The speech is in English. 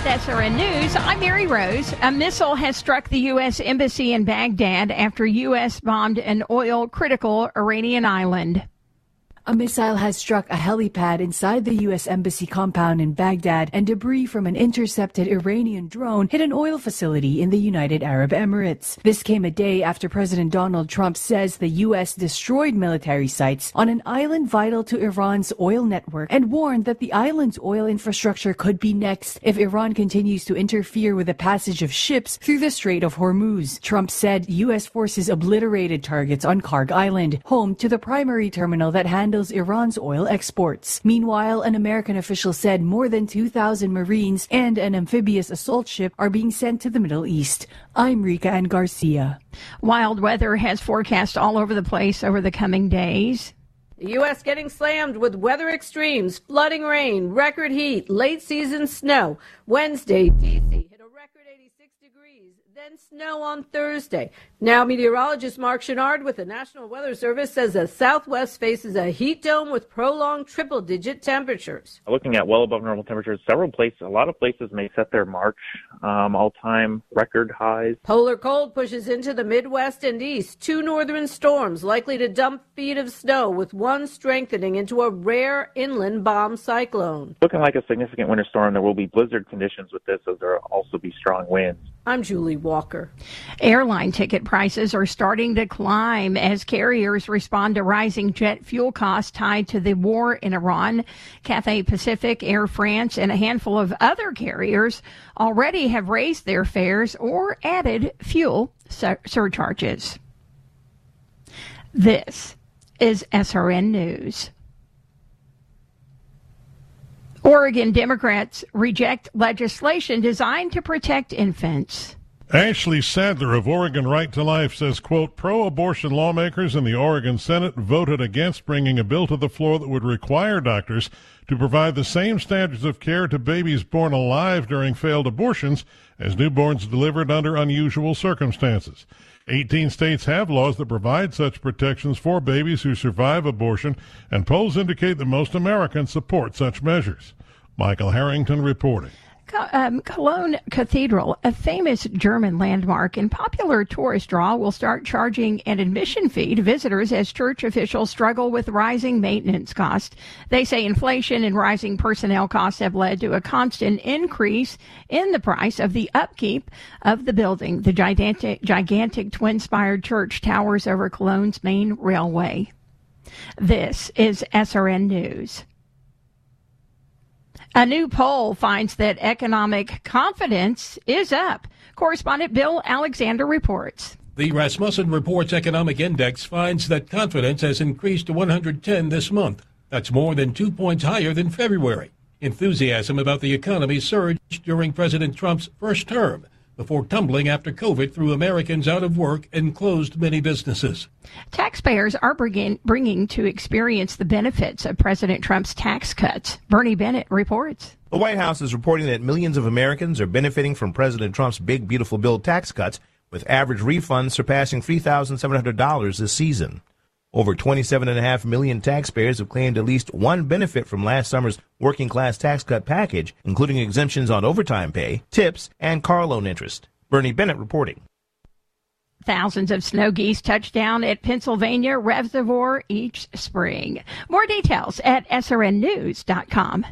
SRN News, I'm Mary Rose. A missile has struck the U.S. Embassy in Baghdad after U.S. bombed an oil-critical Iranian island. A missile has struck a helipad inside the U.S. Embassy compound in Baghdad, and debris from an intercepted Iranian drone hit an oil facility in the United Arab Emirates. This came a day after President Donald Trump says the U.S. destroyed military sites on an island vital to Iran's oil network and warned that the island's oil infrastructure could be next if Iran continues to interfere with the passage of ships through the Strait of Hormuz. Trump said U.S. forces obliterated targets on Karg Island, home to the primary terminal that handles Iran's oil exports. Meanwhile, an American official said more than 2,000 Marines and an amphibious assault ship are being sent to the Middle East. I'm Rika Ann Garcia. Wild weather has forecast all over the place over the coming days. The U.S. getting slammed with weather extremes, flooding rain, record heat, late season snow. Wednesday, D.C. hit a record 86 degrees, then snow on Thursday. Now, meteorologist Mark Chenard with the National Weather Service says the Southwest faces a heat dome with prolonged triple-digit temperatures. Looking at well above normal temperatures, a lot of places may set their March all-time record highs. Polar cold pushes into the Midwest and East. 2 northern storms likely to dump feet of snow, with one strengthening into a rare inland bomb cyclone. Looking like a significant winter storm, there will be blizzard conditions with this, as there will also be strong winds. I'm Julie Walker. Airline ticket prices are starting to climb as carriers respond to rising jet fuel costs tied to the war in Iran. Cathay Pacific, Air France, and a handful of other carriers already have raised their fares or added fuel surcharges. This is SRN News. Oregon Democrats reject legislation designed to protect infants. Ashley Sadler of Oregon Right to Life says, quote, pro-abortion lawmakers in the Oregon Senate voted against bringing a bill to the floor that would require doctors to provide the same standards of care to babies born alive during failed abortions as newborns delivered under unusual circumstances. 18 states have laws that provide such protections for babies who survive abortion, and polls indicate that most Americans support such measures. Michael Harrington reporting. Cologne Cathedral, a famous German landmark and popular tourist draw, will start charging an admission fee to visitors as church officials struggle with rising maintenance costs. They say inflation and rising personnel costs have led to a constant increase in the price of the upkeep of the building. The gigantic twin-spired church towers over Cologne's main railway. This is SRN News. A new poll finds that economic confidence is up. Correspondent Bill Alexander reports. The Rasmussen Reports Economic Index finds that confidence has increased to 110 this month. That's more than 2 points higher than February. Enthusiasm about the economy surged during President Trump's first term, before tumbling after COVID threw Americans out of work and closed many businesses. Taxpayers are bringing to experience the benefits of President Trump's tax cuts. Bernie Bennett reports. The White House is reporting that millions of Americans are benefiting from President Trump's big, beautiful bill tax cuts, with average refunds surpassing $3,700 this season. Over 27.5 million taxpayers have claimed at least one benefit from last summer's working-class tax cut package, including exemptions on overtime pay, tips, and car loan interest. Bernie Bennett reporting. Thousands of snow geese touch down at Pennsylvania Reservoir each spring. More details at srnnews.com.